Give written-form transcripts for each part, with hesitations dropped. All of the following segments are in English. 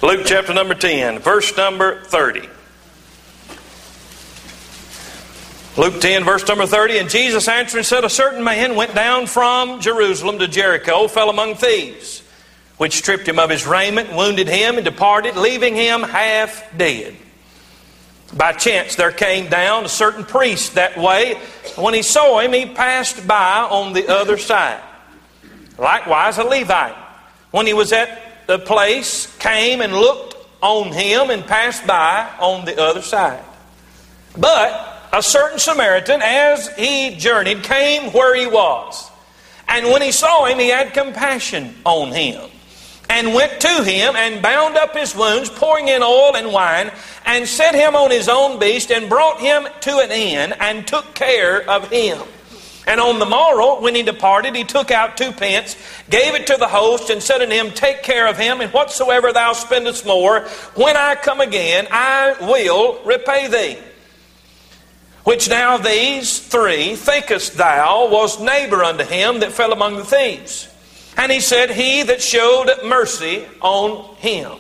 Luke chapter number 10, verse number 30. Luke 10, verse number 30. And Jesus answering said, a certain man went down from Jerusalem to Jericho, fell among thieves, which stripped him of his raiment, wounded him, and departed, leaving him half dead. By chance there came down a certain priest that way. When he saw him, he passed by on the other side. Likewise a Levite, when he was at the place, came and looked on him and passed by on the other side. But a certain Samaritan, as he journeyed, came where he was. And when he saw him, he had compassion on him, and went to him, and bound up his wounds, pouring in oil and wine, and set him on his own beast, and brought him to an inn, and took care of him. And on the morrow, when he departed, he took out 2 pence, gave it to the host, and said unto him, take care of him, and whatsoever thou spendest more, when I come again, I will repay thee. Which now these 3 thinkest thou was neighbor unto him that fell among the thieves? And he said, he that showed mercy on him.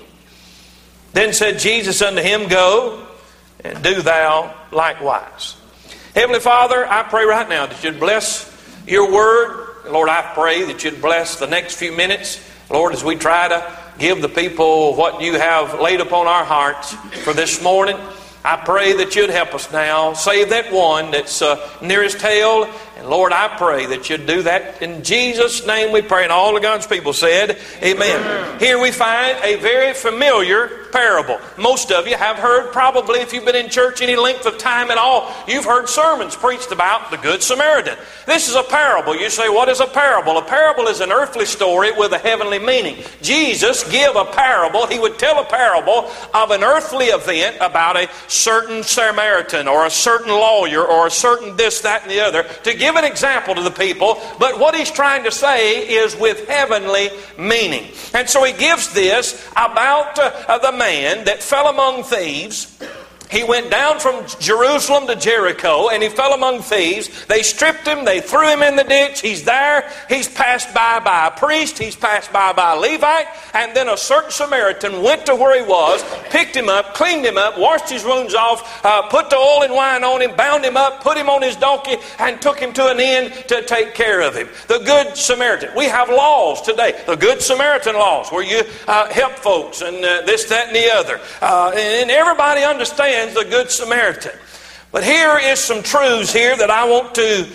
Then said Jesus unto him, go, and do thou likewise. Heavenly Father, I pray right now that you'd bless your word. Lord, I pray that you'd bless the next few minutes. Lord, as we try to give the people what you have laid upon our hearts for this morning, I pray that you'd help us now. Save that one that's nearest hell. And Lord, I pray that you'd do that. In Jesus' name we pray. And all of God's people said, amen. Here we find a very familiar parable. Most of you have heard, probably if you've been in church any length of time at all, you've heard sermons preached about the Good Samaritan. This is a parable. You say, what is a parable? A parable is an earthly story with a heavenly meaning. Jesus gave a parable. He would tell a parable of an earthly event about a certain Samaritan or a certain lawyer or a certain this, that, and the other to give an example to the people. But what he's trying to say is with heavenly meaning. And so he gives this about the man that fell among thieves. He went down from Jerusalem to Jericho, and he fell among thieves. They stripped him. They threw him in the ditch. He's there. He's passed by a priest. He's passed by a Levite. And then a certain Samaritan went to where he was, picked him up, cleaned him up, washed his wounds off, put the oil and wine on him, bound him up, put him on his donkey, and took him to an inn to take care of him. The Good Samaritan. We have laws today. The Good Samaritan laws, where you help folks and this, that, and the other. And everybody understands the Good Samaritan. But here is some truths here that I want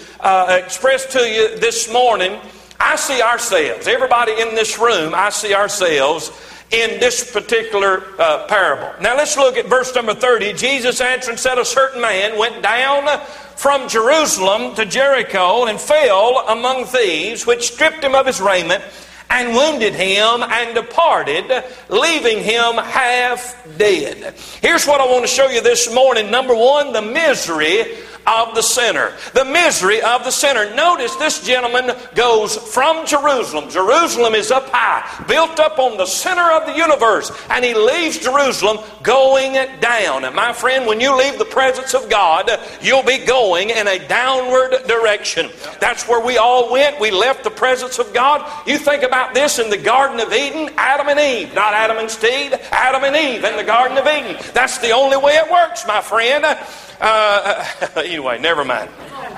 to express to you this morning. I see ourselves, everybody in this room, I see ourselves in this particular parable. Now let's look at verse number 30. Jesus answered said, a certain man went down from Jerusalem to Jericho and fell among thieves, which stripped him of his raiment, and wounded him, and departed, leaving him half dead. Here's what I want to show you this morning. Number one, the misery of the sinner. The misery of the sinner. Notice this gentleman goes from Jerusalem. Jerusalem is up high, built up on the center of the universe. And he leaves Jerusalem going down. And my friend, when you leave the presence of God, you'll be going in a downward direction. That's where we all went. We left the presence of God. You think about this in the Garden of Eden, Adam and Eve. Not Adam and Steve, Adam and Eve in the Garden of Eden. That's the only way it works, my friend. Anyway, never mind.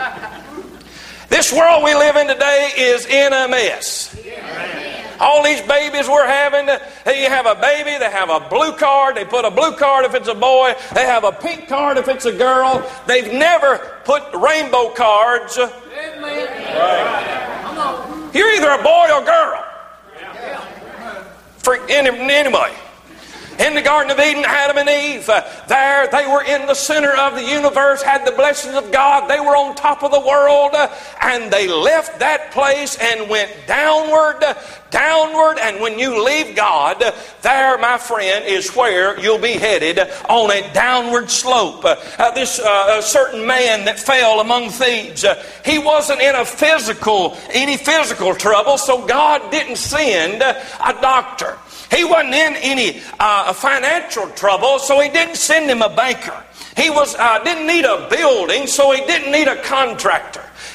This world we live in today is in a mess. All these babies we're having, you have a baby, they have a blue card, they put a blue card if it's a boy, they have a pink card if it's a girl. They've never put rainbow cards. You're either a boy or girl. Anyway. In the Garden of Eden, Adam and Eve, there they were in the center of the universe, had the blessings of God. They were on top of the world, and they left that place and went downward. And when you leave God, there, my friend, is where you'll be headed on a downward slope. This certain man that fell among thieves, he wasn't in any physical trouble, so God didn't send a doctor. He wasn't in any financial trouble, so he didn't send him a banker. He didn't need a building, so he didn't need a contractor.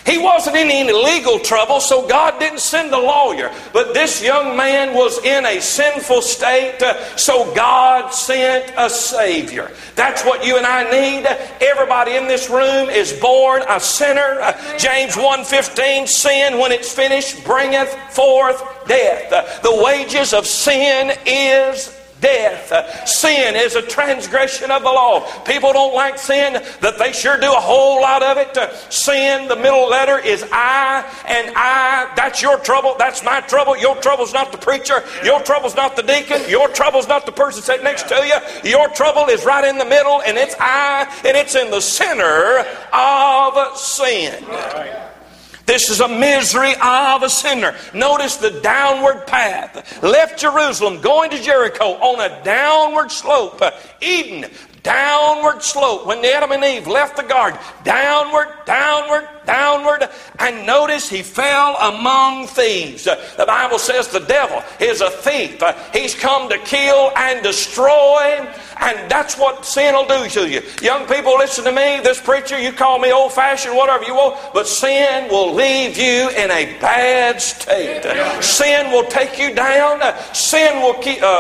He wasn't in any legal trouble, so God didn't send a lawyer. But this young man was in a sinful state, so God sent a Savior. That's what you and I need. Everybody in this room is born a sinner. James 1:15, sin, when it's finished, bringeth forth death. The wages of sin is death. Sin is a transgression of the law. People don't like sin, that they sure do a whole lot of it. Sin, the middle letter is I, and I, that's your trouble, that's my trouble. Your trouble's not the preacher, your trouble's not the deacon, your trouble's not the person sitting next to you. Your trouble is right in the middle, and it's I, and it's in the center of sin. This is a misery of a sinner. Notice the downward path. Left Jerusalem, going to Jericho on a downward slope. Eden, downward slope. When Adam and Eve left the garden, downward, downward, downward. And notice he fell among thieves. The Bible says the devil is a thief. He's come to kill and destroy. And that's what sin will do to you. Young people, listen to me. This preacher, you call me old-fashioned, whatever you want, but sin will leave you in a bad state. Sin will take you down. Sin will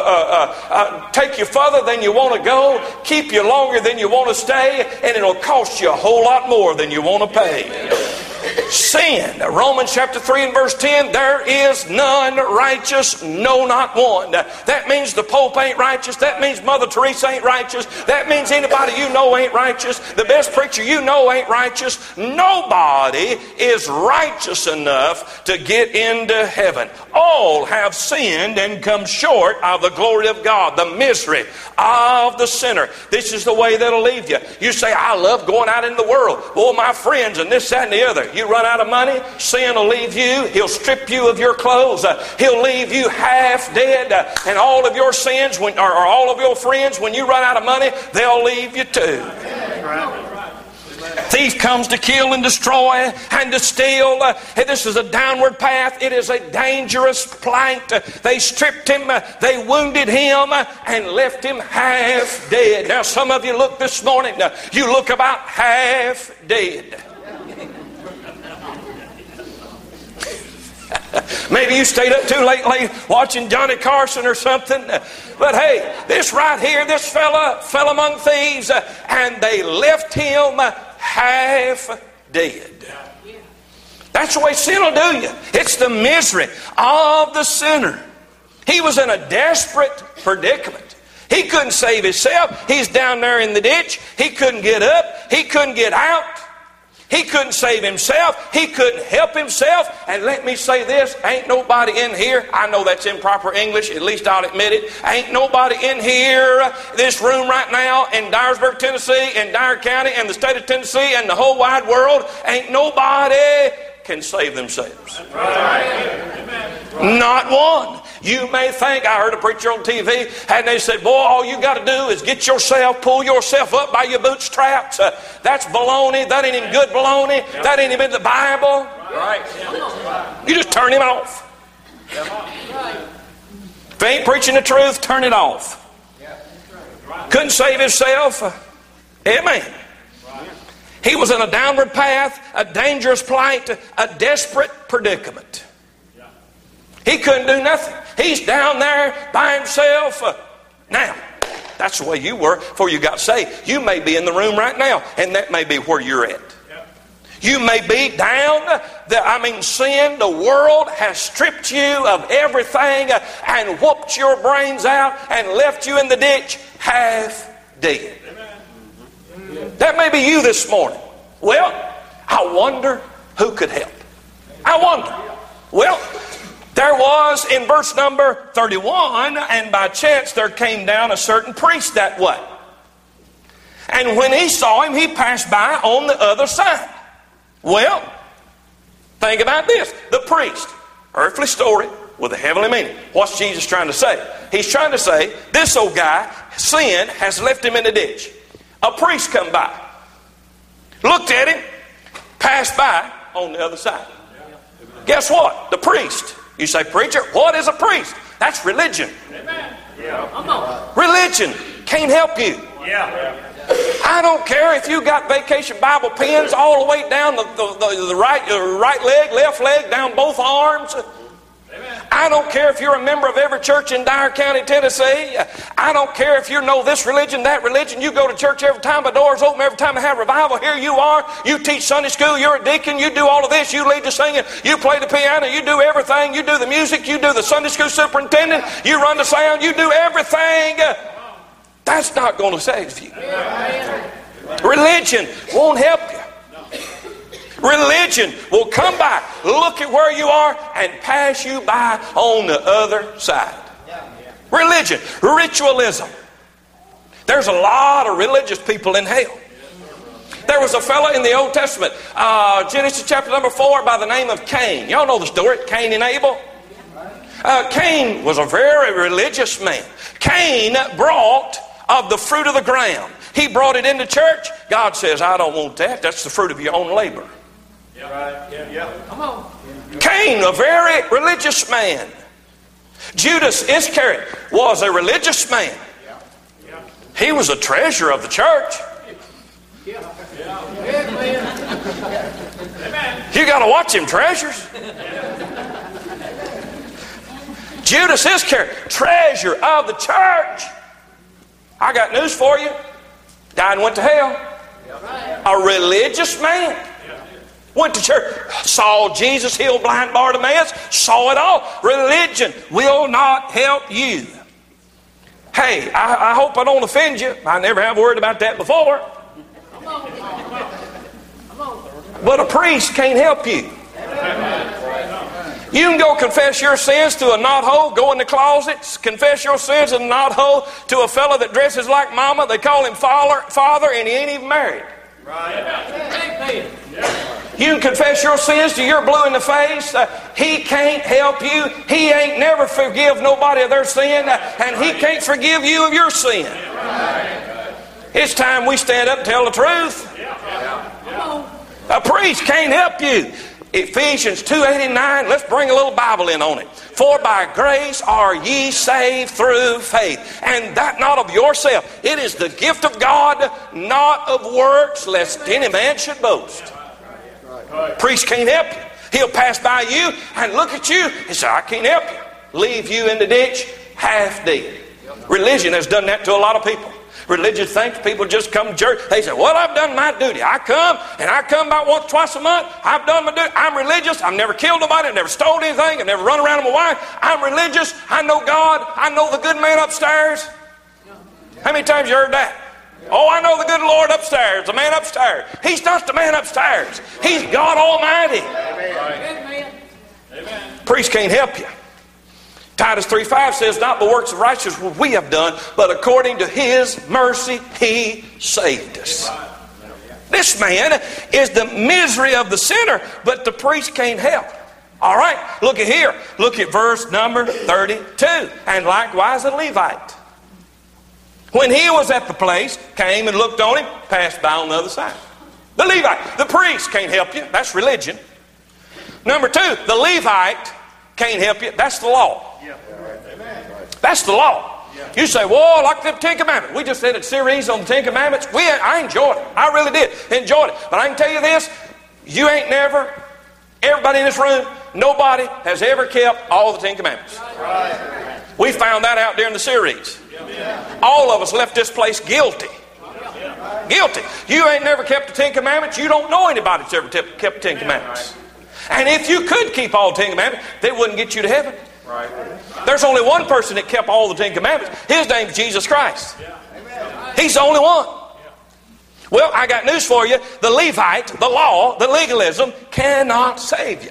take you further than you want to go, keep you longer than you want to stay, and it'll cost you a whole lot more than you want to pay. Sin. Romans chapter 3 and verse 10, there is none righteous, no, not one. That means the Pope ain't righteous. That means Mother Teresa ain't righteous. That means anybody you know ain't righteous. The best preacher you know ain't righteous. Nobody is righteous enough to get into heaven. All have sinned and come short of the glory of God, the misery of the sinner. This is the way that'll leave you. You say, I love going out in the world. Well, my friends, and this, that, and the other. You run out of money, sin will leave you. He'll strip you of your clothes. He'll leave you half dead. And all of your sins, or all of your friends, when you run out of money, they'll leave you too. Thief comes to kill and destroy and to steal. This is a downward path. It is a dangerous plight. They stripped him, they wounded him, and left him half dead. Now some of you look this morning, you look about half dead. Maybe you stayed up too late watching Johnny Carson or something. But hey, this right here, this fella fell among thieves, and they left him half dead. That's the way sin will do you. It's the misery of the sinner. He was in a desperate predicament. He couldn't save himself. He's down there in the ditch. He couldn't get up. He couldn't get out. He couldn't save himself. He couldn't help himself. And let me say this, ain't nobody in here, I know that's improper English, at least I'll admit it, ain't nobody in here, this room right now, in Dyersburg, Tennessee, in Dyer County, and the state of Tennessee, and the whole wide world, ain't nobody can save themselves. Not one. You may think, I heard a preacher on TV, and they said, boy, all you got to do is get yourself, pull yourself up by your bootstraps. That's baloney. That ain't even good baloney. That ain't even the Bible. Right. You just turn him off. If he ain't preaching the truth, turn it off. Couldn't save himself. Amen. He was in a downward path, a dangerous plight, a desperate predicament. He couldn't do nothing. He's down there by himself. Now, that's the way you were before you got saved. You may be in the room right now, and that may be where you're at. You may be down. Sin, the world has stripped you of everything and whooped your brains out and left you in the ditch half dead. That may be you this morning. Well, I wonder who could help. I wonder. Well, there was in verse number 31, and by chance there came down a certain priest that way. And when he saw him, he passed by on the other side. Well, think about this. The priest, earthly story with a heavenly meaning. What's Jesus trying to say? He's trying to say, this old guy, sin has left him in the ditch. A priest come by, looked at him, passed by on the other side. Guess what? The priest. You say, preacher, what is a priest? That's religion. Religion can't help you. I don't care if you got Vacation Bible pins all the way down the right leg, left leg, down both arms. I don't care if you're a member of every church in Dyer County, Tennessee. I don't care if you know this religion, that religion. You go to church every time the doors open, every time they have revival. Here you are. You teach Sunday school. You're a deacon. You do all of this. You lead the singing. You play the piano. You do everything. You do the music. You do the Sunday school superintendent. You run the sound. You do everything. That's not going to save you. Religion won't help you. Religion will come by, look at where you are, and pass you by on the other side. Religion, ritualism. There's a lot of religious people in hell. There was a fellow in the Old Testament, Genesis chapter number 4, by the name of Cain. Y'all know the story, Cain and Abel. Cain was a very religious man. Cain brought of the fruit of the ground. He brought it into church. God says, I don't want that. That's the fruit of your own labor. Come on. Cain, a very religious man. Judas Iscariot was a religious man. He was a treasurer of the church. You got to watch him, treasures. Judas Iscariot, treasurer of the church. I got news for you. Died and went to hell. A religious man. Went to church, saw Jesus heal blind Bartimaeus, saw it all. Religion will not help you. Hey, I hope I don't offend you. I never have worried about that before. But a priest can't help you. You can go confess your sins to a knothole, go in the closets, confess your sins in a knothole to a fellow that dresses like mama. They call him father, and he ain't even married. Right. You can confess your sins till you're blue in the face. He can't help you. He ain't never forgive nobody of their sin, and he can't forgive you of your sin. It's time we stand up and tell the truth. A priest can't help you. Ephesians 2:89, let's bring a little Bible in on it. For by grace are ye saved through faith, and that not of yourself. It is the gift of God, not of works, lest any man should boast. Priest can't help you. He'll pass by you and look at you and say, I can't help you. Leave you in the ditch half dead. Religion has done that to a lot of people. Religious things, people just come to church. They say, well, I've done my duty. I come about once, twice a month. I've done my duty. I'm religious. I've never killed nobody. I've never stole anything. I've never run around with my wife. I'm religious. I know God. I know the good man upstairs. How many times you heard that? Oh, I know the good Lord upstairs, the man upstairs. He's not the man upstairs. He's God Almighty. Amen. Priest can't help you. Titus 3:5 says, not the works of righteousness which we have done, but according to his mercy he saved us. This man is the misery of the sinner, but the priest can't help. All right, look at here. Look at verse number 32. And likewise a Levite, when he was at the place, came and looked on him, passed by on the other side. The Levite, the priest can't help you. That's religion. Number 2, the Levite can't help you. That's the law. That's the law. You say, well, like the Ten Commandments. We just did a series on the Ten Commandments. I enjoyed it. I really did. Enjoyed it. But I can tell you this, you ain't never, everybody in this room, nobody has ever kept all the Ten Commandments. We found that out during the series. All of us left this place guilty. Guilty. You ain't never kept the Ten Commandments. You don't know anybody that's ever kept the Ten Commandments. And if you could keep all the Ten Commandments, they wouldn't get you to heaven. There's only one person that kept all the Ten Commandments. His name's Jesus Christ. He's the only one. Well, I got news for you. The Levite, the law, the legalism cannot save you.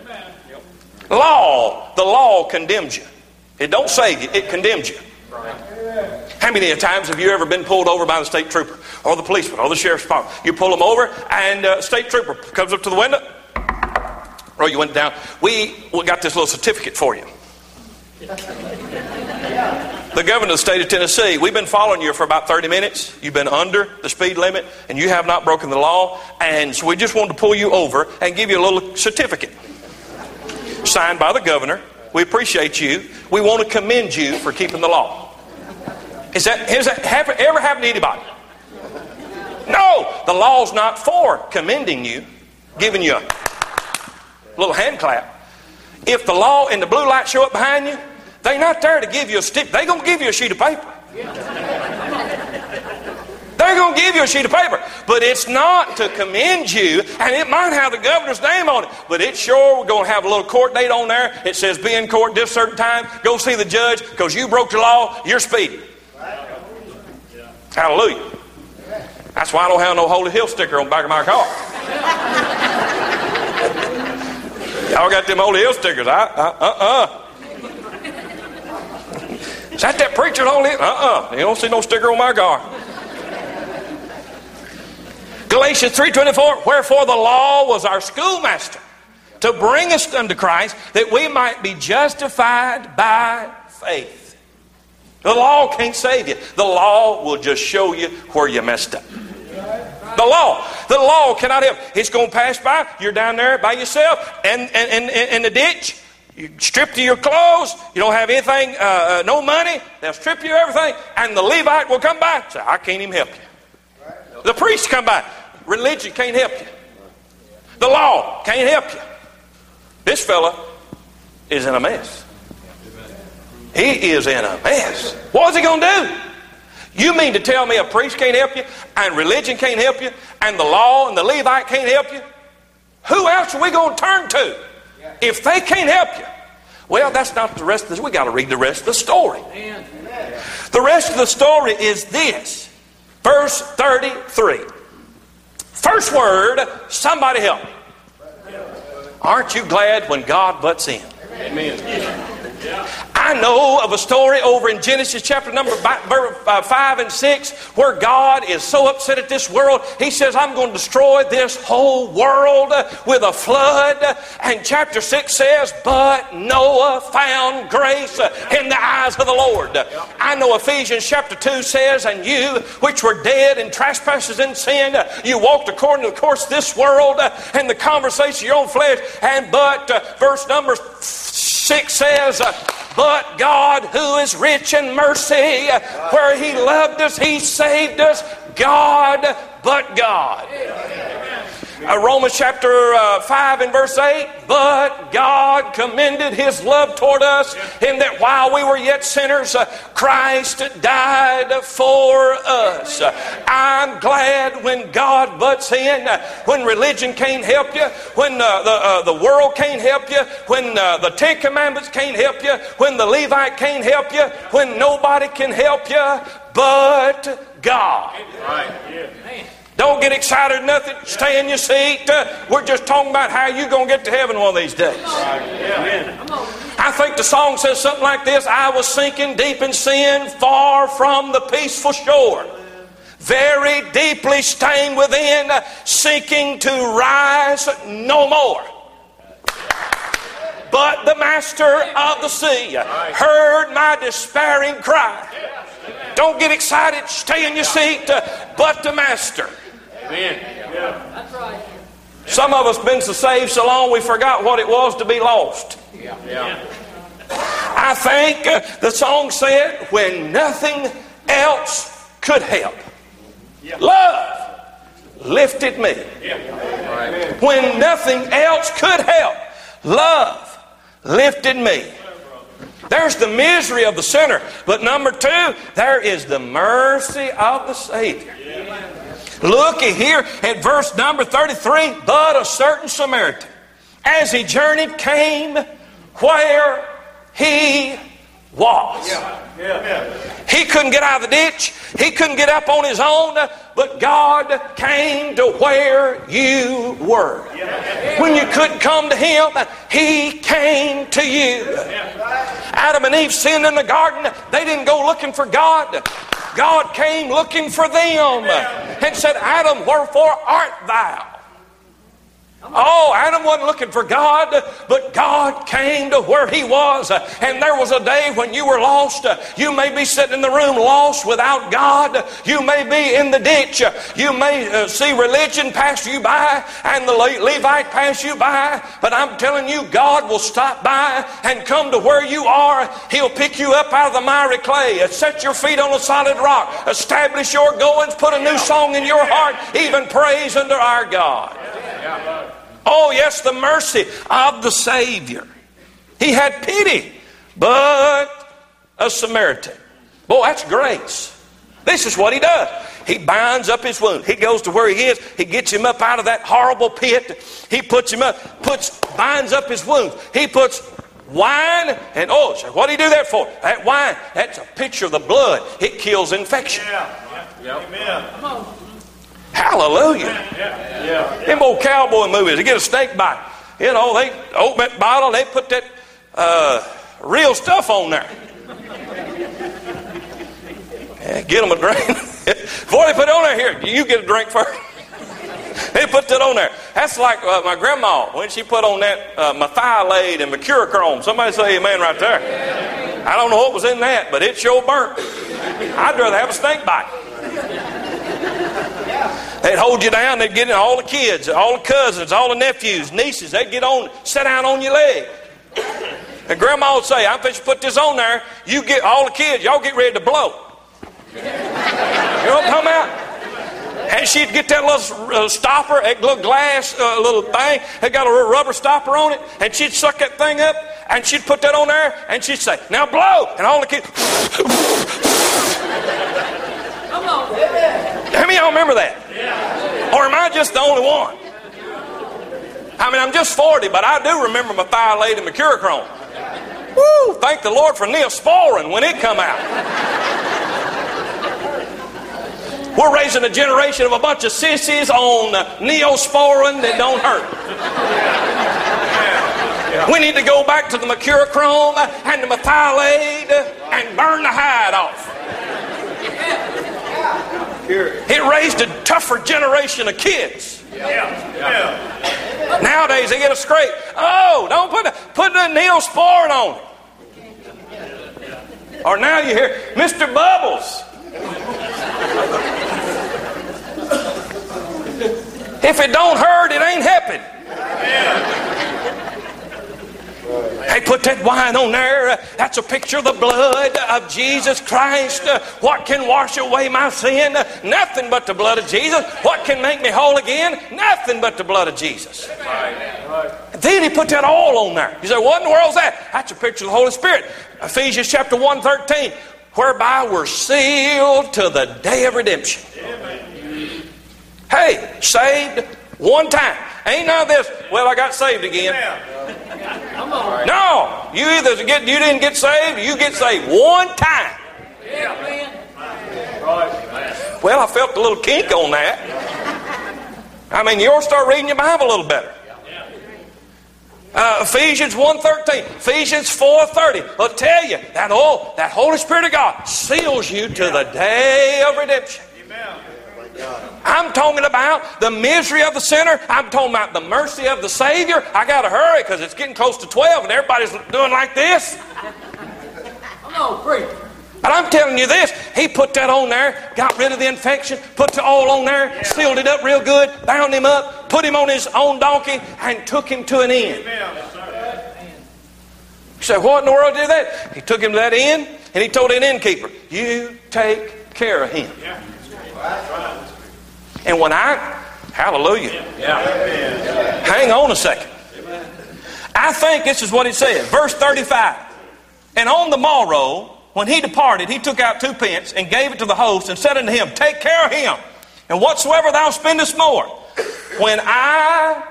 The law condemns you. It don't save you, it condemns you. How many times have you ever been pulled over by the state trooper or the policeman or the sheriff's department? You pull them over and state trooper comes up to the window. Oh, you went down. We got this little certificate for you. The governor of the state of Tennessee, we've been following you for about 30 minutes. You've been under the speed limit and you have not broken the law. And so we just wanted to pull you over and give you a little certificate. Signed by the governor. We appreciate you. We want to commend you for keeping the law. Has that ever happened to anybody? No, the law's not for commending you, giving you a little hand clap. If the law and the blue light show up behind you, they're not there to give you a stick. They're going to give you a sheet of paper. They're going to give you a sheet of paper. But it's not to commend you, and it might have the governor's name on it. But it's sure, we're going to have a little court date on there. It says be in court this certain time. Go see the judge because you broke the law. You're speeding. Hallelujah. That's why I don't have no Holy Hill sticker on the back of my car. Y'all got them Holy Hill stickers. Is that preacher Holy Hill? You don't see no sticker on my car. Galatians 3:24, wherefore the law was our schoolmaster to bring us unto Christ, that we might be justified by faith. The law can't save you. The law will just show you where you messed up. The law cannot help. It's going to pass by. You're down there by yourself and in the ditch. You strip to your clothes. You don't have anything, no money. They'll strip you of everything. And the Levite will come by and say, I can't even help you. The priest come by. Religion can't help you. The law can't help you. This fella is in a mess. He is in a mess. What's he going to do? You mean to tell me a priest can't help you, and religion can't help you, and the law and the Levite can't help you? Who else are we going to turn to if they can't help you? Well, that's not the rest of this. We got to read the rest of the story. The rest of the story is this. Verse 33. First word, somebody help me. Aren't you glad when God butts in? Amen. I know of a story over in Genesis chapter number 5 and 6 where God is so upset at this world, He says, I'm going to destroy this whole world with a flood. And chapter 6 says, but Noah found grace in the eyes of the Lord. I know Ephesians chapter 2 says, and you which were dead in trespasses and sin, you walked according to the course of this world and the conversation of your own flesh. And verse number 6 says, but God, who is rich in mercy, where He loved us, He saved us. God, but God. Romans chapter 5 and verse 8, but God commended His love toward us in that while we were yet sinners, Christ died for us. I'm glad when God butts in, when religion can't help you, when the world can't help you, when the Ten Commandments can't help you, when the Levite can't help you, when nobody can help you but God. Right. Don't get excited or nothing. Stay in your seat. We're just talking about how you're going to get to heaven one of these days. I think the song says something like this. I was sinking deep in sin, far from the peaceful shore, very deeply stained within, seeking to rise no more. But the master of the sea heard my despairing cry. Don't get excited. Stay in your seat. But the master. Amen. That's right. Some of us been so saved so long we forgot what it was to be lost. I think the song said, when nothing else could help, love lifted me. When nothing else could help, love lifted me. There's the misery of the sinner. But number two, there is the mercy of the Savior. Look here at verse number 33. But a certain Samaritan, as he journeyed, came where he was. He couldn't get out of the ditch. He couldn't get up on his own. But God came to where you were. When you couldn't come to Him, He came to you. Adam and Eve sinned in the garden. They didn't go looking for God. God came looking for them and said, Adam, wherefore art thou? Oh, Adam wasn't looking for God, but God came to where he was. And there was a day when you were lost. You may be sitting in the room lost without God. You may be in the ditch. You may see religion pass you by and the Levite pass you by. But I'm telling you, God will stop by and come to where you are. He'll pick you up out of the miry clay, set your feet on a solid rock, establish your goings, put a new song in your heart, even praise unto our God. Oh, yes, the mercy of the Savior. He had pity, but a Samaritan. Boy, that's grace. This is what he does. He binds up his wound. He goes to where he is. He gets him up out of that horrible pit. He puts him up, binds up his wounds. He puts wine, and what do you do that for? That wine, that's a picture of the blood. It kills infection. Amen. Hallelujah. Them old cowboy movies, they get a snake bite. You know, they open that bottle, they put that real stuff on there. Get them a drink. Before they put it on there, here, you get a drink first. They put that on there. That's like my grandma, when she put on that methylate and mercurochrome. Somebody say amen right there. I don't know what was in that, but it sure burnt. I'd rather have a snake bite. They'd hold you down, they'd get in, all the kids, all the cousins, all the nephews, nieces, they'd get on, sit down on your leg. And grandma would say, I'm fixing to put this on there, you get, all the kids, y'all get ready to blow. You know what I'm talking about? And she'd get that little stopper, that little glass little thing, it got a little rubber stopper on it, and she'd suck that thing up, and she'd put that on there, and she'd say, now blow, and all the kids. Come on. How many of y'all remember that? Yeah. Or am I just the only one? I mean, I'm just 40, but I do remember methylate and mercurochrome. Woo! Thank the Lord for Neosporin when it come out. We're raising a generation of a bunch of sissies on Neosporin that don't hurt. We need to go back to the mercurochrome and the methylate and burn the hide off. It raised a tougher generation of kids. Nowadays they get a scrape. Oh, don't put the Neosporin on it. Or now you hear Mr. Bubbles. If it don't hurt, it ain't helping. They put that wine on there. That's a picture of the blood of Jesus Christ. What can wash away my sin? Nothing but the blood of Jesus. What can make me whole again? Nothing but the blood of Jesus. Then he put that all on there. You say, what in the world is that? That's a picture of the Holy Spirit. Ephesians chapter 1:13, whereby we're sealed to the day of redemption. Hey, saved one time. Ain't none of this, well, I got saved again. No, you didn't get saved, you get saved one time. Well, I felt a little kink on that. I mean, you ought to start reading your Bible a little better. Ephesians 1:13, Ephesians 4:30 will tell you that Holy Spirit of God seals you to the day of redemption. I'm talking about the misery of the sinner. I'm talking about the mercy of the Savior. I got to hurry because it's getting close to 12 and everybody's doing like this. Come on, preach. But I'm telling you this, he put that on there, got rid of the infection, put the oil on there, sealed it up real good, bound him up, put him on his own donkey, and took him to an inn. You say, what in the world did that? He took him to that inn, and he told an innkeeper, you take care of him. And when hallelujah. Hang on a second. I think this is what it said. Verse 35. And on the morrow, when he departed, he took out 2 pence and gave it to the host and said unto him, take care of him, and whatsoever thou spendest more. When I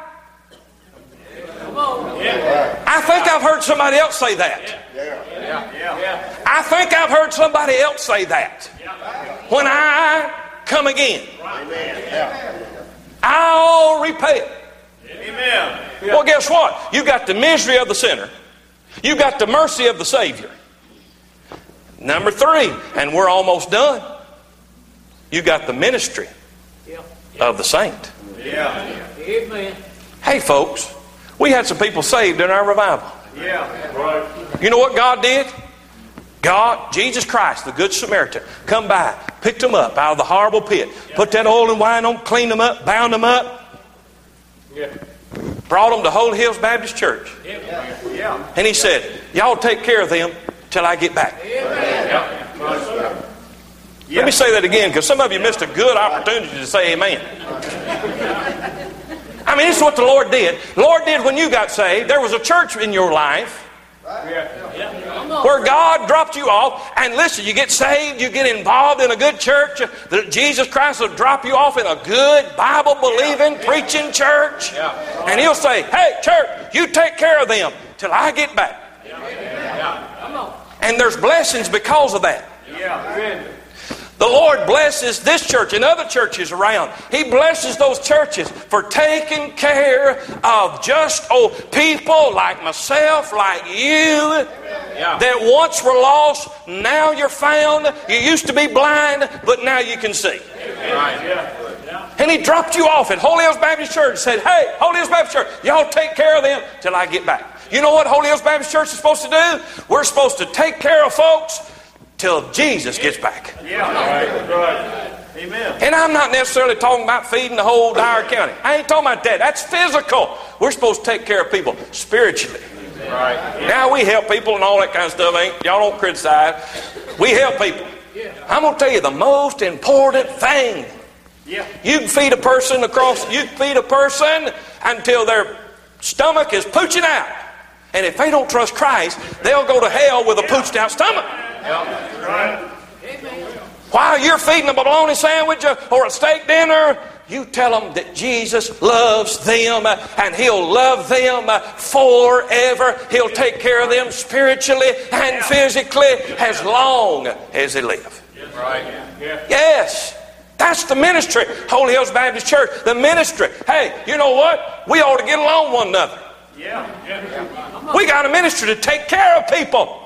think I've heard somebody else say that. I think I've heard somebody else say that. When I come again, I'll repay it. Amen. Well, guess what? You got the misery of the sinner. You got the mercy of the Savior. Number 3, and we're almost done. You got the ministry of the saint. Amen. Hey, folks, we had some people saved in our revival. Yeah, right. You know what God did? God, Jesus Christ, the Good Samaritan, come by, picked them up out of the horrible pit, put that oil and wine on, cleaned them up, bound them up, brought them to Holy Hills Baptist Church. And he said, y'all take care of them till I get back. Let me say that again, because some of you missed a good opportunity to say amen. I mean, it's what the Lord did. The Lord did when you got saved. There was a church in your life where God dropped you off. And listen, you get saved, you get involved in a good church. Jesus Christ will drop you off in a good, Bible-believing, preaching church. And He'll say, hey, church, you take care of them till I get back. And there's blessings because of that. The Lord blesses this church and other churches around. He blesses those churches for taking care of just people like myself, like you, that once were lost, now you're found. You used to be blind, but now you can see. And He dropped you off at Holy Hills Baptist Church and said, hey, Holy Hills Baptist Church, y'all take care of them till I get back. You know what Holy Hills Baptist Church is supposed to do? We're supposed to take care of folks till Jesus gets back. Amen. And I'm not necessarily talking about feeding the whole Dyer County. I ain't talking about that. That's physical. We're supposed to take care of people spiritually. Now we help people and all that kind of stuff. Y'all don't criticize. We help people. I'm going to tell you the most important thing. You can feed a person until their stomach is pooching out. And if they don't trust Christ, they'll go to hell with a pooched out stomach. While you're feeding them a bologna sandwich or a steak dinner, you tell them that Jesus loves them and He'll love them forever. He'll take care of them spiritually and physically as long as they live. Yes. That's the ministry. Holy Hills Baptist Church, the ministry. Hey, you know what? We ought to get along with one another. We got a ministry to take care of people.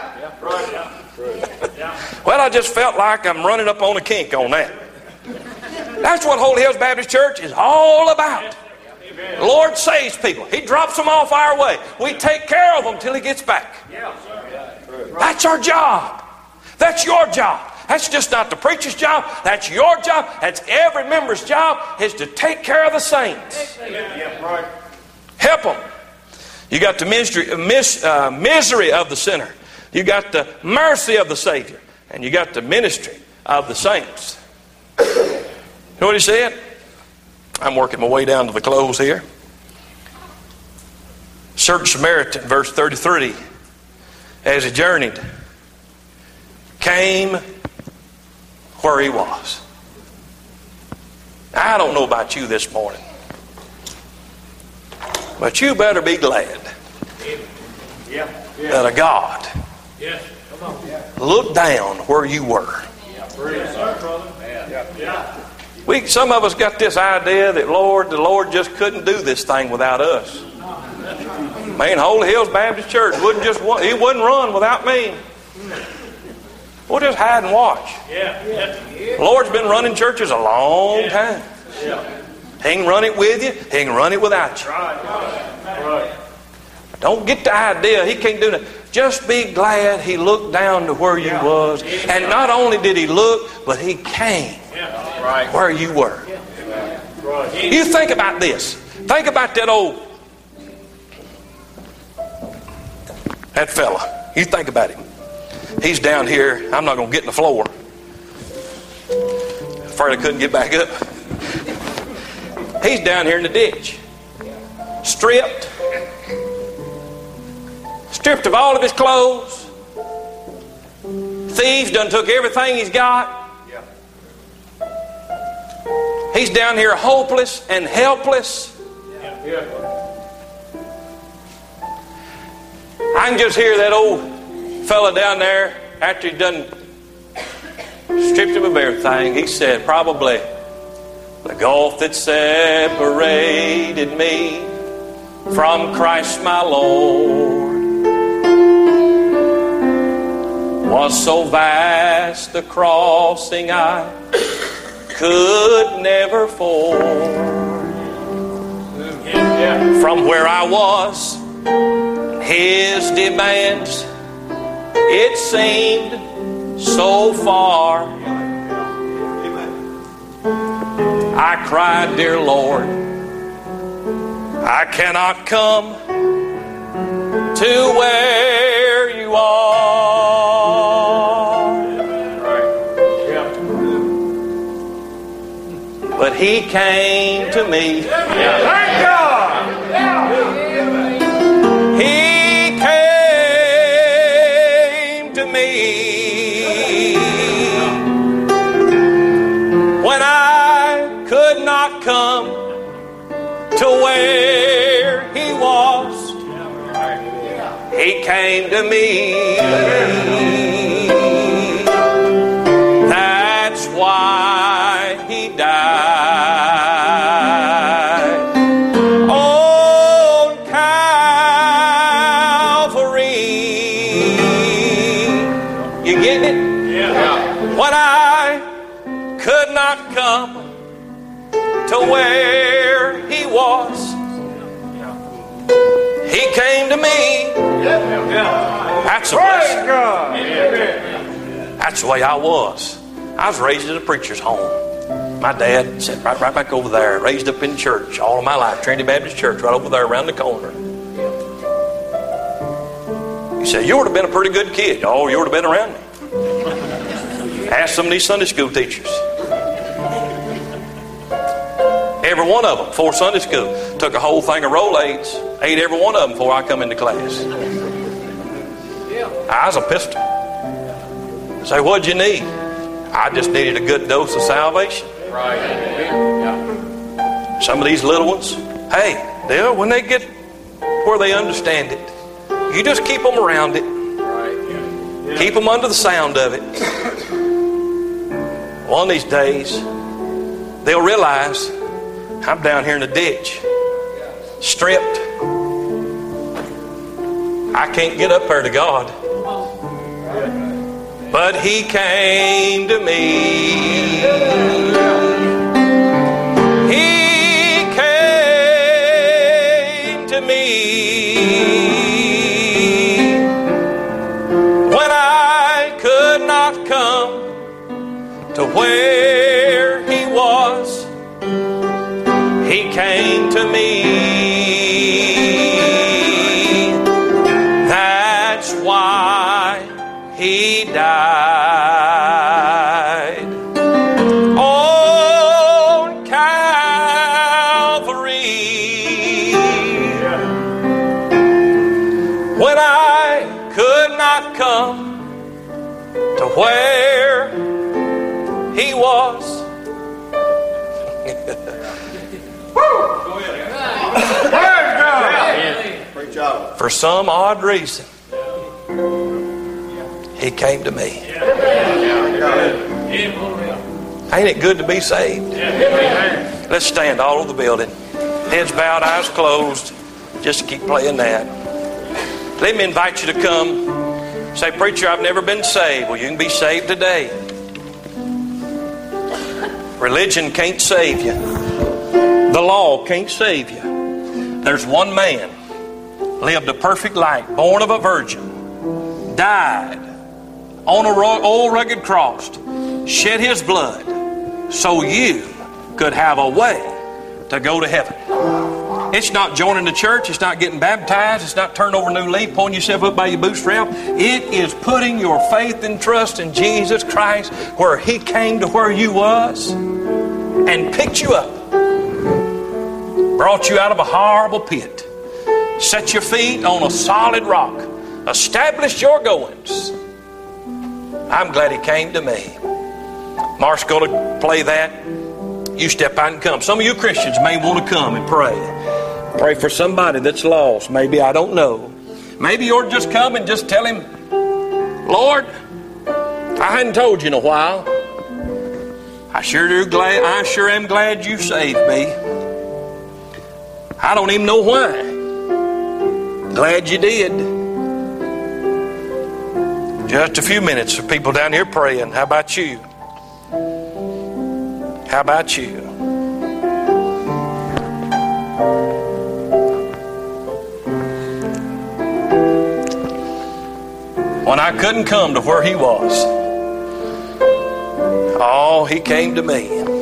Well, I just felt like I'm running up on a kink on that. That's what Holy Hills Baptist Church is all about. The Lord saves people. He drops them off our way. We take care of them till He gets back. That's our job. That's your job. That's just not the preacher's job. That's your job. That's every member's job, is to take care of the saints. Help them. You got the misery of the sinner. You got the mercy of the Savior. And you got the ministry of the saints. You know what He said? I'm working my way down to the close here. Certain Samaritan, verse 33, as he journeyed, came where he was. I don't know about you this morning, but you better be glad that a God looked down where you were. Some of us got this idea that the Lord just couldn't do this thing without us. Man, Holy Hills Baptist Church He wouldn't run without me. We'll just hide and watch. The Lord's been running churches a long time. He can run it with you. He can run it without you. Don't get the idea He can't do that. Just be glad He looked down to where you was. And not only did He look, but He came where you were. You think about this. Think about that fella. You think about him. He's down here. I'm not going to get in the floor. Afraid I couldn't get back up. He's down here in the ditch. Stripped of all of his clothes. Thieves done took everything he's got. He's down here hopeless and helpless. I can just hear that old fella down there after he'd done stripped him of everything. He said, probably, the gulf that separated me from Christ my Lord was so vast, the crossing I could never ford. from where I was. His demands, it seemed so far. I cried, dear Lord, I cannot come to where you are. But He came to me. Thank God. He came to me when I could not come to where He was. He came to me. That's why He died on Calvary. You getting it? Yeah. When I could not come to where He was, He came to me. That's a blessing. That's the way I was. I was raised in a preacher's home. My dad sat right back over there, raised up in church all of my life, Trinity Baptist Church, right over there around the corner. You say, you would have been a pretty good kid. Oh, you would have been around me. Ask some of these Sunday school teachers. Every one of them, before Sunday school, took a whole thing of Rolaids, ate every one of them before I come into class. I was a pistol. Say, what'd you need? I just needed a good dose of salvation. Some of these little ones, hey, when they get where they understand it, you just keep them around it. Keep them under the sound of it. One of these days, they'll realize I'm down here in the ditch, stripped. I can't get up there to God. But He came to me. He came to me when I could not come to where He was. He came to me. That's why He died on Calvary. When I could not come to where He was. For some odd reason, He came to me. Ain't it good to be saved? Let's stand all over the building. Heads bowed, eyes closed. Just keep playing that. Let me invite you to come. Say, preacher, I've never been saved. Well, you can be saved today. Religion can't save you. The law can't save you. There's one man lived a perfect life, born of a virgin, died on an old rugged cross, shed His blood so you could have a way to go to heaven. It's not joining the church. It's not getting baptized. It's not turning over a new leaf, pulling yourself up by your bootstrap. It is putting your faith and trust in Jesus Christ, where He came to where you was and picked you up, brought you out of a horrible pit, set your feet on a solid rock, established your goings. I'm glad He came to me. Mark's going to play that. You step out and come. Some of you Christians may want to come and pray. Pray for somebody that's lost. Maybe, I don't know. Maybe you'll just come and just tell Him, Lord, I hadn't told you in a while. I sure am glad you saved me. I don't even know why. Glad you did. Just a few minutes for people down here praying. How about you? How about you? when I couldn't come to where he was. Oh, he came to me.